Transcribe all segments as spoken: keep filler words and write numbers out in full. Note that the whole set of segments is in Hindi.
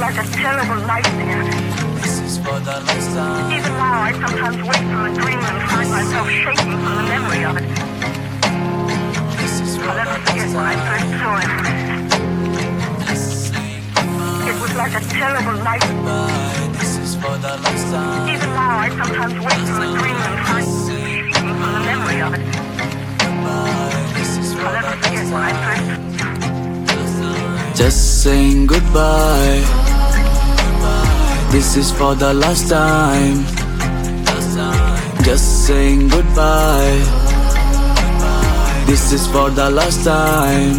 like a terrible nightmare. This is for the last time. Even now, I sometimes wake from a dream and find myself shaking from the memory of it. This is for I'll the never last forget when I time. first saw it. It was like a terrible nightmare. Bye. This is for the last time. Even now, I sometimes wake from a dream and find myself shaking from the memory of it. Bye. This is for I'll the never forget last when I time. first. Just saying goodbye. This is for the last time. Just saying goodbye. This is for the last time.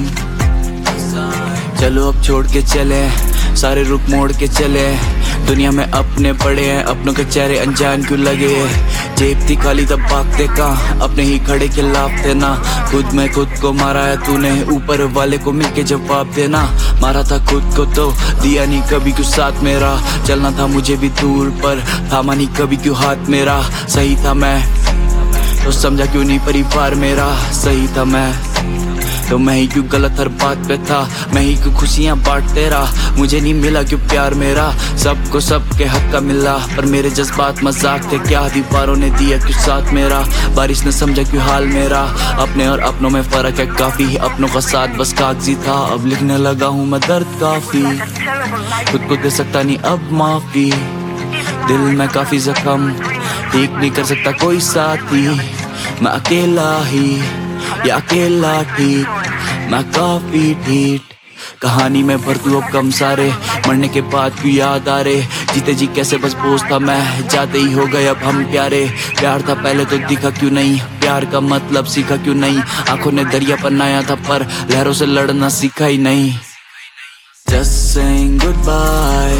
चलो अब छोड़ के चले, सारे रुख मोड़ के चले। दुनिया में अपने पड़े हैं, अपनों के चेहरे अनजान क्यों लगे। जेब थी खाली तब भागते कहाँ, अपने ही खड़े के लाफते ना। खुद में खुद को मारा है तूने, ऊपर वाले को मिलके जवाब देना। मारा था खुद को तो दिया नहीं कभी क्यों साथ मेरा। चलना था मुझे भी दूर पर थामा नहीं कभी क्यों हाथ मेरा। सही था मैं तो समझा क्यों नहीं परिवार मेरा। सही था मैं तो मैं ही क्यों गलत हर बात पे था। मैं ही क्यों खुशियाँ बांटते रहा, मुझे नहीं मिला क्यों प्यार मेरा। सबको सबके हक का मिला पर मेरे जज्बात मजाक थे क्या। दीवारों ने दिया क्यों साथ मेरा, बारिश ने समझा क्यों हाल मेरा। अपने और अपनों में फर्क है काफी, अपनों का साथ बस कागजी था। अब लिखने लगा हूँ मैं दर्द काफी, खुद को दे सकता नहीं अब माफी। दिल में काफी जख्म, ठीक नहीं कर सकता कोई साथी। मैं अकेला ही या अकेला ठीक, मैं काफी ठीक। कहानी में भर तू अब कम सारे, मरने के बाद क्यों याद आ रहे। जीते जी कैसे बस बोझ था मैं, जाते ही हो गए अब हम प्यारे। प्यार था पहले तो दिखा क्यों नहीं, प्यार का मतलब सीखा क्यों नहीं। आंखों ने दरिया बनाया था पर लहरों से लड़ना सीखा ही नहीं। Just saying goodbye.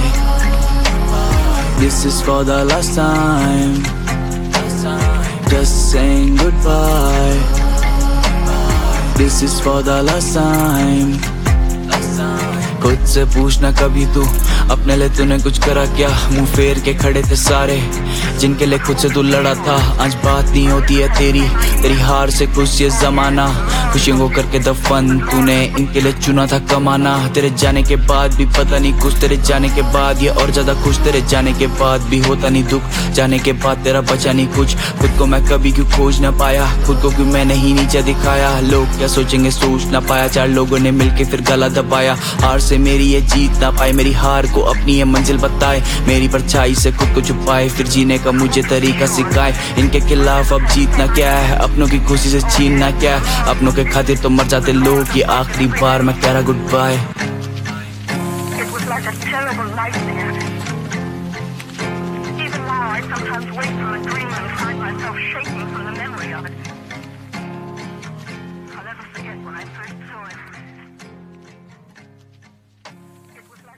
This is for the last time. Just saying goodbye. This is for the last time. खुद से पूछना कभी तू अपने लिए तूने कुछ करा क्या। मुंह फेर के खड़े थे सारे जिनके लिए खुद से तू लड़ा था। आज बात नहीं होती है तेरी, तेरी हार से खुश ये जमाना। खुशियों को करके दफन तूने इनके लिए चुना था कमाना। तेरे जाने के बाद भी पता नहीं कुछ, तेरे जाने के बाद ये और ज्यादा खुश। तेरे जाने के बाद भी होता नहीं दुख, जाने के बाद तेरा बचा नहीं कुछ। खुद को मैं कभी क्यों खोज ना पाया, खुद को क्यों मैंने ही नीचे दिखाया। लोग क्या सोचेंगे सोच ना पाया, चार लोगों ने मिलके फिर गला दबाया। हार से मेरी ये जीत ना पाए, मेरी हार को अपनी ये मंजिल बताए। मेरी परछाई से खुद को छुपाए, फिर जीने का मुझे तरीका सिखाए। इनके खिलाफ अब जीतना क्या है, अपनों की खुशी से छीनना क्या है। अपनों के खातिर तो मर जाते लोग, ये आखिरी बार मैं कह रहा goodbye. It was like a terrible nightmare. Even now, I sometimes wake from a dream and find myself shaking from the memory of it.